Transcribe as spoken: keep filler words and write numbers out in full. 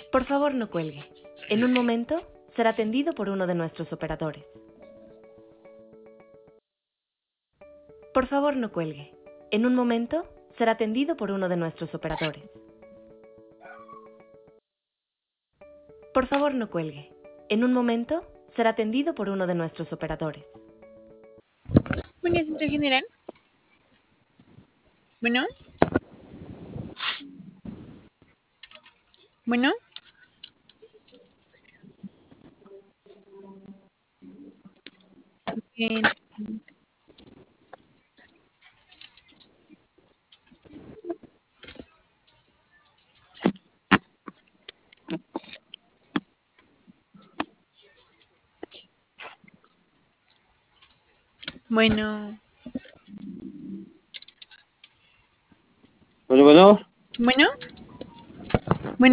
Por favor, no cuelgue. En un momento será atendido por uno de nuestros operadores. Por favor, no cuelgue. En un momento será atendido por uno de nuestros operadores. Por favor, no cuelgue. En un momento será atendido por uno de nuestros operadores. Bueno, centro general. Bueno. Bueno. Bien. Bueno.